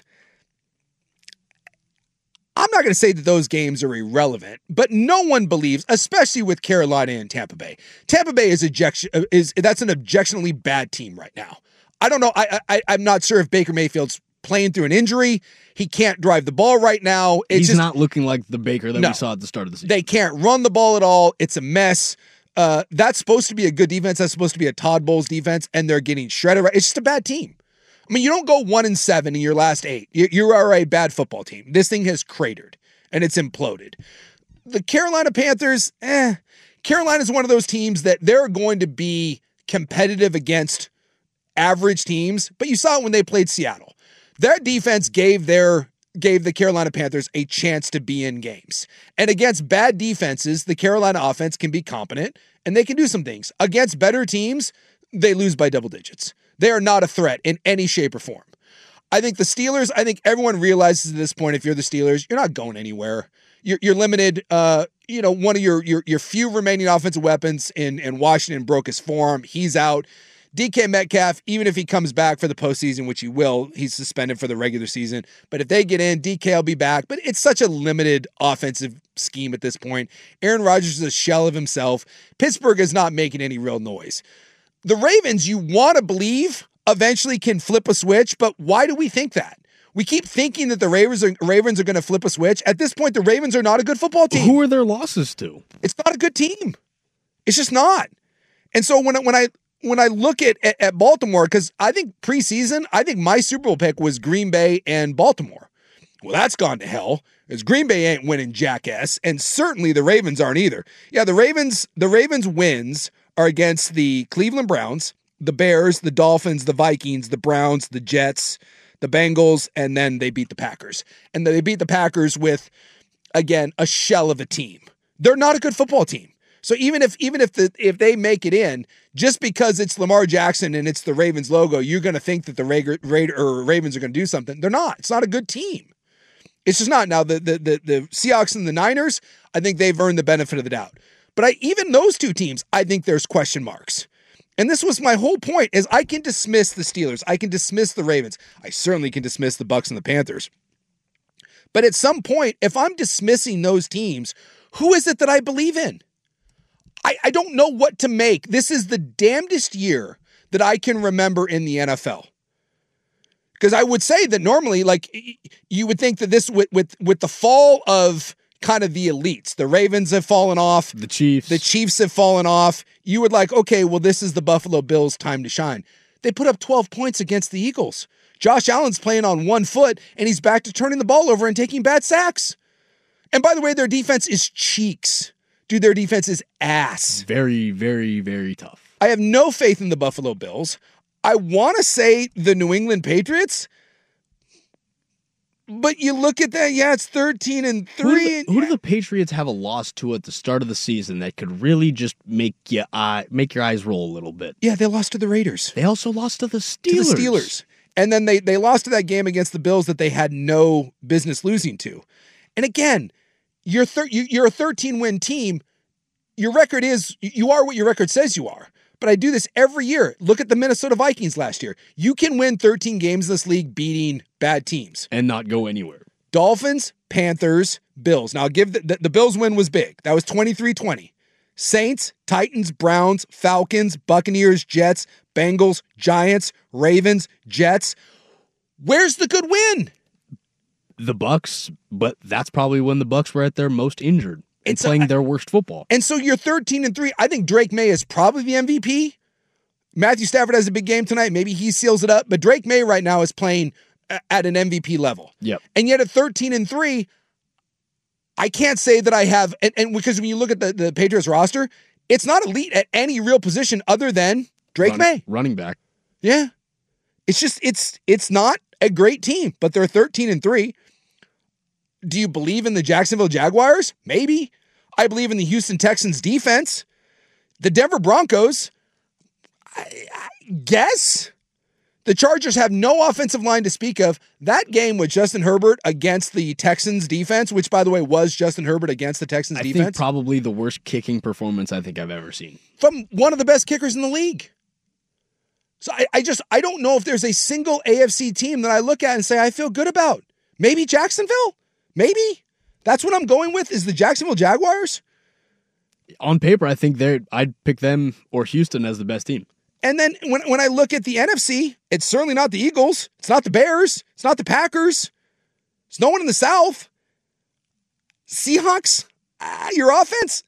I'm not going to say that those games are irrelevant, but no one believes, especially with Carolina and Tampa Bay. Tampa Bay that's an objectionably bad team right now. I don't know. I'm not sure if Baker Mayfield's playing through an injury. He can't drive the ball right now. He's just not looking like the Baker that we saw at the start of the season. They can't run the ball at all. It's a mess. That's supposed to be a good defense. That's supposed to be a Todd Bowles defense, and they're getting shredded. It's just a bad team. I mean, you don't go 1-7 in your last 8. You are a bad football team. This thing has cratered, and it's imploded. The Carolina Panthers, Carolina's one of those teams that they're going to be competitive against average teams, but you saw it when they played Seattle. That defense gave the Carolina Panthers a chance to be in games. And against bad defenses, the Carolina offense can be competent, and they can do some things. Against better teams, they lose by double digits. They are not a threat in any shape or form. I think the Steelers, everyone realizes at this point, if you're the Steelers, you're not going anywhere. You're limited. One of your few remaining offensive weapons in Washington broke his forearm. He's out. DK Metcalf, even if he comes back for the postseason, which he will, he's suspended for the regular season. But if they get in, DK will be back. But it's such a limited offensive scheme at this point. Aaron Rodgers is a shell of himself. Pittsburgh is not making any real noise. The Ravens, you want to believe, eventually can flip a switch, but why do we think that? We keep thinking that the Ravens are going to flip a switch. At this point, the Ravens are not a good football team. Who are their losses to? It's not a good team. It's just not. And so when I look at Baltimore, because I think preseason, my Super Bowl pick was Green Bay and Baltimore. Well, that's gone to hell, because Green Bay ain't winning jackass, and certainly the Ravens aren't either. Yeah, the Ravens wins are against the Cleveland Browns, the Bears, the Dolphins, the Vikings, the Browns, the Jets, the Bengals, and then they beat the Packers. And they beat the Packers with, again, a shell of a team. They're not a good football team. So even if they make it in, just because it's Lamar Jackson and it's the Ravens logo, you're going to think that the Ravens are going to do something. They're not. It's not a good team. It's just not. Now, the Seahawks and the Niners, I think they've earned the benefit of the doubt. But even those 2 teams, I think there's question marks. And this was my whole point, is I can dismiss the Steelers. I can dismiss the Ravens. I certainly can dismiss the Bucks and the Panthers. But at some point, if I'm dismissing those teams, who is it that I believe in? I don't know what to make. This is the damnedest year that I can remember in the NFL. Because I would say that normally, like, you would think that this, with the fall of kind of the elites, the Ravens have fallen off. The Chiefs have fallen off. You would like, okay, well, this is the Buffalo Bills' time to shine. They put up 12 points against the Eagles. Josh Allen's playing on one foot, and he's back to turning the ball over and taking bad sacks. And by the way, their defense is cheeks. Dude, their defense is ass. Very, very, very tough. I have no faith in the Buffalo Bills. I want to say the New England Patriots, but you look at that, yeah, it's 13-3. Who do the Patriots have a loss to at the start of the season that could really just make your eyes roll a little bit? Yeah, they lost to the Raiders. They also lost to the Steelers. And then they lost to that game against the Bills that they had no business losing to. And again, you're a 13-win team. Your record is, you are what your record says you are. But I do this every year. Look at the Minnesota Vikings last year. You can win 13 games in this league beating bad teams. And not go anywhere. Dolphins, Panthers, Bills. Now, I'll give the Bills win was big. That was 23-20. Saints, Titans, Browns, Falcons, Buccaneers, Jets, Bengals, Giants, Ravens, Jets. Where's the good win? The Bucks, but that's probably when the Bucks were at their most injured and playing their worst football. And so you're 13-3. I think Drake May is probably the MVP. Matthew Stafford has a big game tonight. Maybe he seals it up. But Drake May right now is playing at an MVP level. Yep. And yet at 13-3, I can't say that I have, and because when you look at the Patriots roster, it's not elite at any real position other than Drake May. Running back. Yeah. It's just, it's not a great team, but they're 13-3. Do you believe in the Jacksonville Jaguars? Maybe. I believe in the Houston Texans defense. The Denver Broncos, I guess. The Chargers have no offensive line to speak of. That game with Justin Herbert against the Texans defense, which, by the way, was Justin Herbert against the Texans defense. I think probably the worst kicking performance I think I've ever seen. From one of the best kickers in the league. So I don't know if there's a single AFC team that I look at and say I feel good about. Maybe Jacksonville? Maybe. That's what I'm going with, is the Jacksonville Jaguars. On paper, I think I'd pick them or Houston as the best team. And then when I look at the NFC, it's certainly not the Eagles. It's not the Bears. It's not the Packers. It's no one in the South. Seahawks, your offense,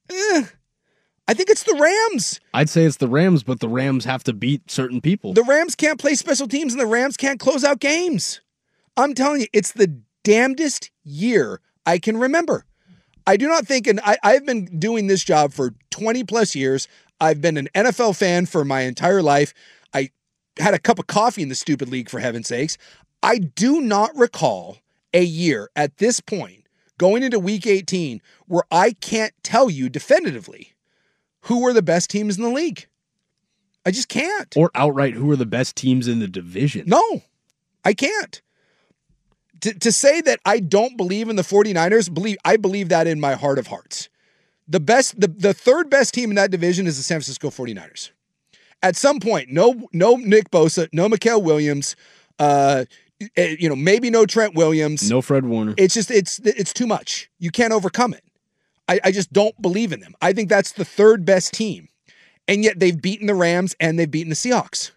I think it's the Rams. I'd say it's the Rams, but the Rams have to beat certain people. The Rams can't play special teams, and the Rams can't close out games. I'm telling you, it's the damnedest year I can remember. I do not think, and I've been doing this job for 20 plus years. I've been an NFL fan for my entire life. I had a cup of coffee in the stupid league, for heaven's sakes. I do not recall a year at this point, going into week 18, where I can't tell you definitively who are the best teams in the league. I just can't. Or outright, who are the best teams in the division. No, I can't. To say that I don't believe in the 49ers, I believe that in my heart of hearts. The third best team in that division is the San Francisco 49ers. At some point, no Nick Bosa, no Mikael Williams, maybe no Trent Williams. No Fred Warner. It's just, it's too much. You can't overcome it. I just don't believe in them. I think that's the third best team. And yet they've beaten the Rams and they've beaten the Seahawks.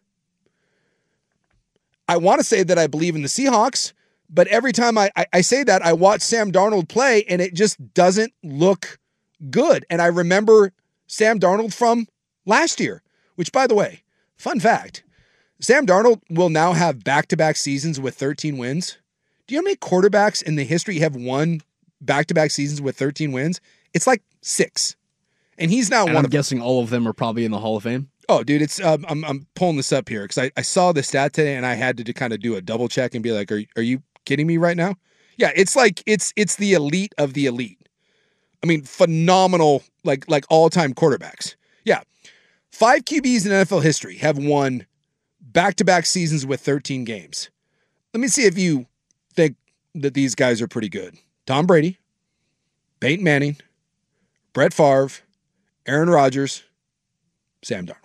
I want to say that I believe in the Seahawks, but every time I say that, I watch Sam Darnold play and it just doesn't look good. And I remember Sam Darnold from last year, which, by the way, fun fact, Sam Darnold will now have back-to-back seasons with 13 wins. Do you know how many quarterbacks in the history have won back-to-back seasons with 13 wins? It's like 6. And he's now one I'm of guessing all of them are probably in the Hall of Fame. Oh, dude, it's I'm pulling this up here because I saw the stat today and I had to kind of do a double check and be like, are you kidding me right now? Yeah, it's like it's the elite of the elite. I mean, phenomenal, like all-time quarterbacks. Yeah. 5 QBs in NFL history have won back-to-back seasons with 13 games. Let me see if you think that these guys are pretty good. Tom Brady, Peyton Manning, Brett Favre, Aaron Rodgers, Sam Darnold.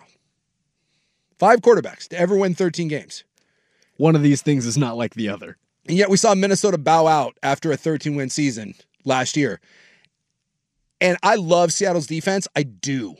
5 quarterbacks to ever win 13 games. One of these things is not like the other. And yet we saw Minnesota bow out after a 13-win season last year. And I love Seattle's defense. I do.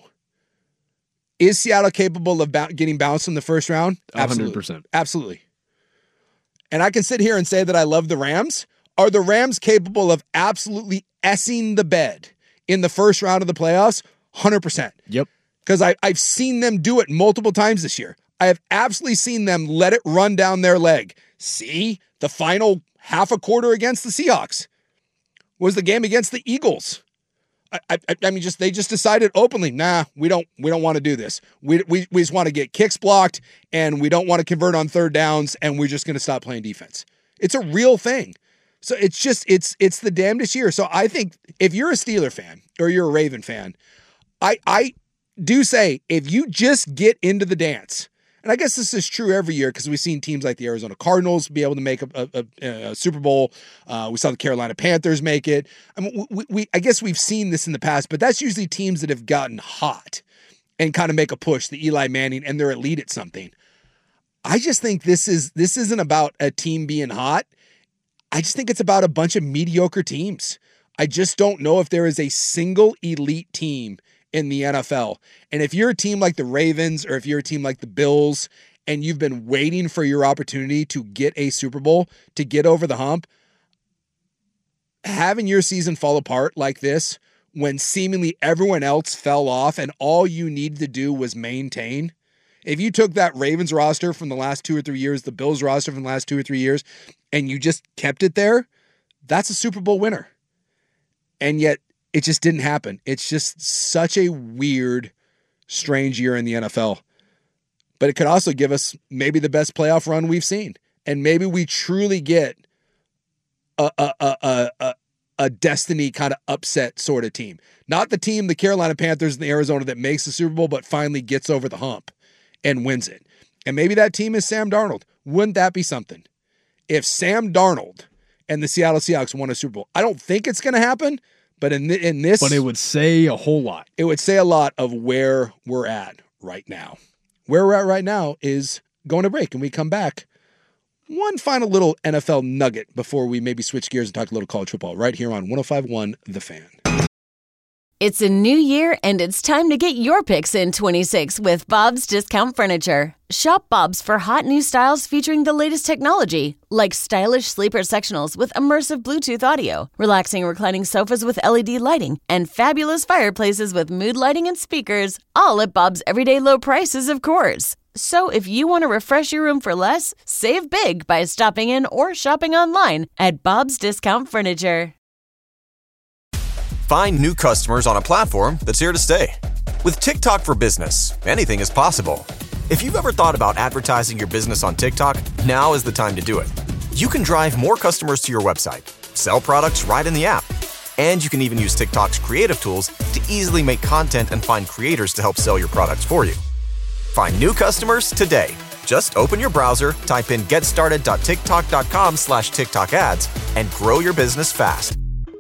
Is Seattle capable of getting bounced in the first round? Absolutely. 100%. Absolutely. And I can sit here and say that I love the Rams. Are the Rams capable of absolutely essing the bed in the first round of the playoffs? 100%. Yep. Because I've seen them do it multiple times this year. I have absolutely seen them let it run down their leg. See, the final half a quarter against the Seahawks was the game against the Eagles. I mean, they just decided openly, nah, we don't want to do this. We just want to get kicks blocked, and we don't want to convert on third downs, and we're just going to stop playing defense. It's a real thing. So it's the damnedest year. So I think if you're a Steeler fan or you're a Raven fan, I do say if you just get into the dance, and I guess this is true every year because we've seen teams like the Arizona Cardinals be able to make a Super Bowl. We saw the Carolina Panthers make it. I mean, I guess we've seen this in the past, but that's usually teams that have gotten hot and kind of make a push, the Eli Manning, and they're elite at something. I just think this isn't about a team being hot. I just think it's about a bunch of mediocre teams. I just don't know if there is a single elite team in the NFL. And if you're a team like the Ravens or if you're a team like the Bills and you've been waiting for your opportunity to get a Super Bowl, to get over the hump, having your season fall apart like this when seemingly everyone else fell off and all you needed to do was maintain. If you took that Ravens roster from the last 2 or 3 years, the Bills roster from the last 2 or 3 years, and you just kept it there, that's a Super Bowl winner. And yet it just didn't happen. It's just such a weird, strange year in the NFL. But it could also give us maybe the best playoff run we've seen. And maybe we truly get a destiny kind of upset sort of team. Not the team, the Carolina Panthers and the Arizona, that makes the Super Bowl, but finally gets over the hump and wins it. And maybe that team is Sam Darnold. Wouldn't that be something? If Sam Darnold and the Seattle Seahawks won a Super Bowl. I don't think it's going to happen, but in this... But it would say a whole lot. It would say a lot of where we're at right now. Where we're at right now is going to break, and we come back. One final little NFL nugget before we maybe switch gears and talk a little college football right here on 105.1 The Fan. It's a new year, and it's time to get your picks in 26 with Bob's Discount Furniture. Shop Bob's for hot new styles featuring the latest technology, like stylish sleeper sectionals with immersive Bluetooth audio, relaxing reclining sofas with LED lighting, and fabulous fireplaces with mood lighting and speakers, all at Bob's everyday low prices, of course. So if you want to refresh your room for less, save big by stopping in or shopping online at Bob's Discount Furniture. Find new customers on a platform that's here to stay. With TikTok for Business, anything is possible. If you've ever thought about advertising your business on TikTok, now is the time to do it. You can drive more customers to your website, sell products right in the app, and you can even use TikTok's creative tools to easily make content and find creators to help sell your products for you. Find new customers today. Just open your browser, type in getstarted.tiktok.com/TikTok ads, and grow your business fast.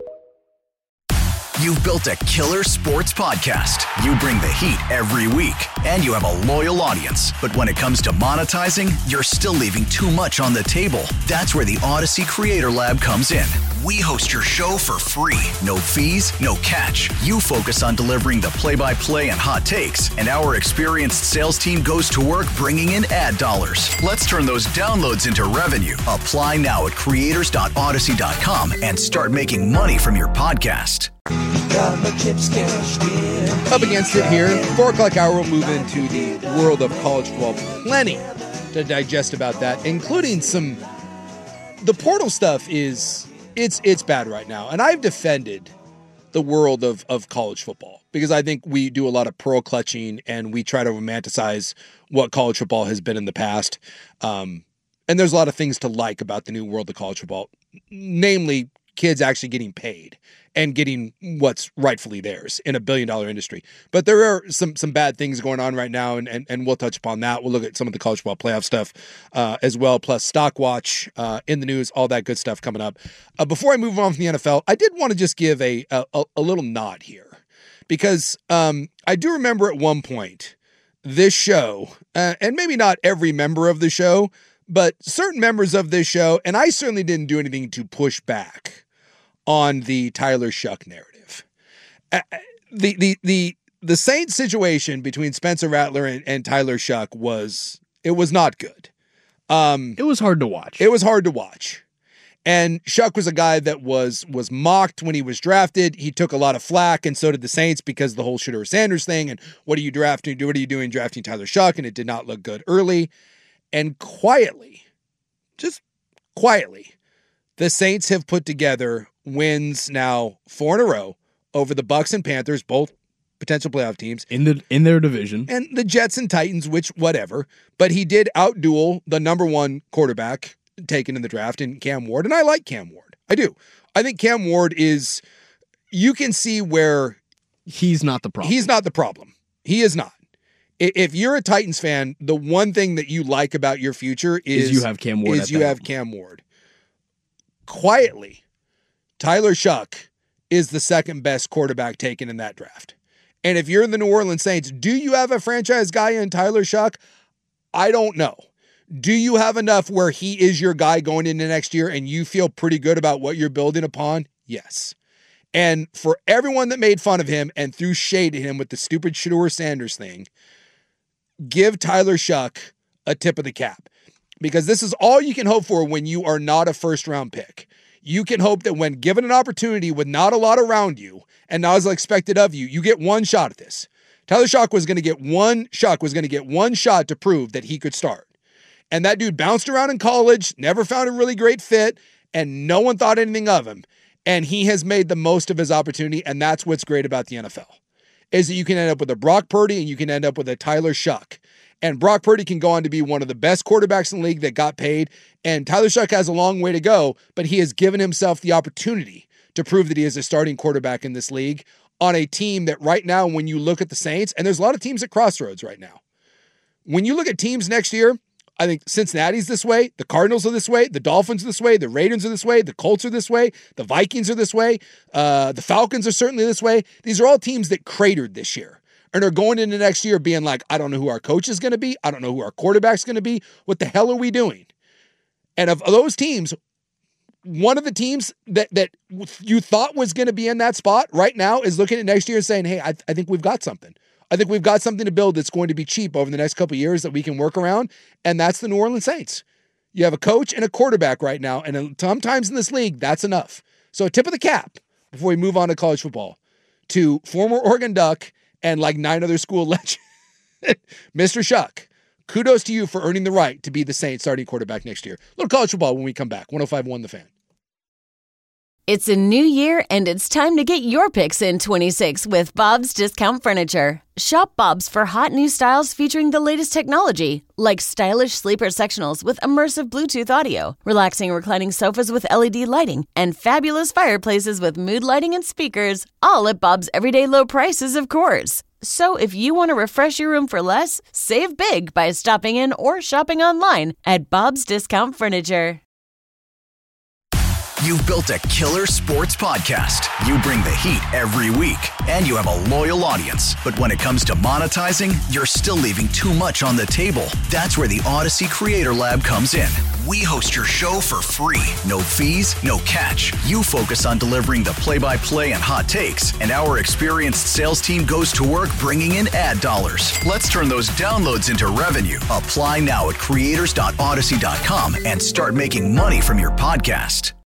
You've built a killer sports podcast. You bring the heat every week, and you have a loyal audience. But when it comes to monetizing, you're still leaving too much on the table. That's where the Odyssey Creator Lab comes in. We host your show for free. No fees, no catch. You focus on delivering the play-by-play and hot takes, and our experienced sales team goes to work bringing in ad dollars. Let's turn those downloads into revenue. Apply now at creators.odyssey.com and start making money from your podcast. Up against it here. 4 o'clock hour, we'll move into the world of college football. Plenty to digest about that, including some... The portal stuff is... It's bad right now. And I've defended the world of college football because I think we do a lot of pearl clutching and we try to romanticize what college football has been in the past. And there's a lot of things to like about the new world of college football, namely kids actually getting paid and getting what's rightfully theirs in $1 billion industry. But there are some bad things going on right now, and we'll touch upon that. We'll look at some of the college football playoff stuff as well, plus Stock Watch in the news, all that good stuff coming up. Before I move on from the NFL, I did want to just give a little nod here because I do remember at one point this show, and maybe not every member of the show, but certain members of this show, and I certainly didn't do anything to push back on the Tyler Shough narrative. The Saints situation between Spencer Rattler and Tyler Shough was not good. It was hard to watch. It was hard to watch. And Shough was a guy that was mocked when he was drafted. He took a lot of flack, and so did the Saints because of the whole Shedeur Sanders thing. And what are you drafting? What are you doing drafting Tyler Shough? And it did not look good early. And quietly, just quietly, the Saints have put together wins now 4 in a row over the Bucs and Panthers, both potential playoff teams in their division, and the Jets and Titans, which whatever. But he did outduel the number 1 quarterback taken in the draft in Cam Ward, and I like Cam Ward. I do. I think Cam Ward is. You can see where he's not the problem. He's not the problem. He is not. If you're a Titans fan, the one thing that you like about your future is you have Cam Ward. Cam Ward. Quietly, Tyler Shough is the second best quarterback taken in that draft. And if you're in the New Orleans Saints, do you have a franchise guy in Tyler Shough? I don't know. Do you have enough where he is your guy going into next year and you feel pretty good about what you're building upon? Yes. And for everyone that made fun of him and threw shade at him with the stupid Shedeur Sanders thing, give Tyler Shough a tip of the cap, because this is all you can hope for when you are not a first-round pick. You can hope that when given an opportunity with not a lot around you and not as expected of you, you get one shot at this. Tyler Shough was going to get one shot to prove that he could start. And that dude bounced around in college, never found a really great fit, and no one thought anything of him. And he has made the most of his opportunity, and that's what's great about the NFL, is that you can end up with a Brock Purdy and you can end up with a Tyler Shough. And Brock Purdy can go on to be one of the best quarterbacks in the league that got paid. And Tyler Shough has a long way to go, but he has given himself the opportunity to prove that he is a starting quarterback in this league on a team that right now, when you look at the Saints, and there's a lot of teams at crossroads right now. When you look at teams next year, I think Cincinnati's this way, the Cardinals are this way, the Dolphins are this way, the Raiders are this way, the Colts are this way, the Vikings are this way, the Falcons are certainly this way. These are all teams that cratered this year and are going into next year being like, I don't know who our coach is going to be. I don't know who our quarterback's going to be. What the hell are we doing? And of those teams, one of the teams that you thought was going to be in that spot right now is looking at next year and saying, hey, I think we've got something. I think we've got something to build that's going to be cheap over the next couple of years that we can work around, and that's the New Orleans Saints. You have a coach and a quarterback right now, and sometimes in this league, that's enough. So a tip of the cap before we move on to college football to former Oregon Duck and like 9 other school legends, Mr. Shough. Kudos to you for earning the right to be the Saints starting quarterback next year. A little college football when we come back. 105.1 The Fan. It's a new year, and it's time to get your picks in 26 with Bob's Discount Furniture. Shop Bob's for hot new styles featuring the latest technology, like stylish sleeper sectionals with immersive Bluetooth audio, relaxing reclining sofas with LED lighting, and fabulous fireplaces with mood lighting and speakers, all at Bob's everyday low prices, of course. So if you want to refresh your room for less, save big by stopping in or shopping online at Bob's Discount Furniture. You've built a killer sports podcast. You bring the heat every week, and you have a loyal audience. But when it comes to monetizing, you're still leaving too much on the table. That's where the Odyssey Creator Lab comes in. We host your show for free. No fees, no catch. You focus on delivering the play-by-play and hot takes, and our experienced sales team goes to work bringing in ad dollars. Let's turn those downloads into revenue. Apply now at creators.odyssey.com and start making money from your podcast.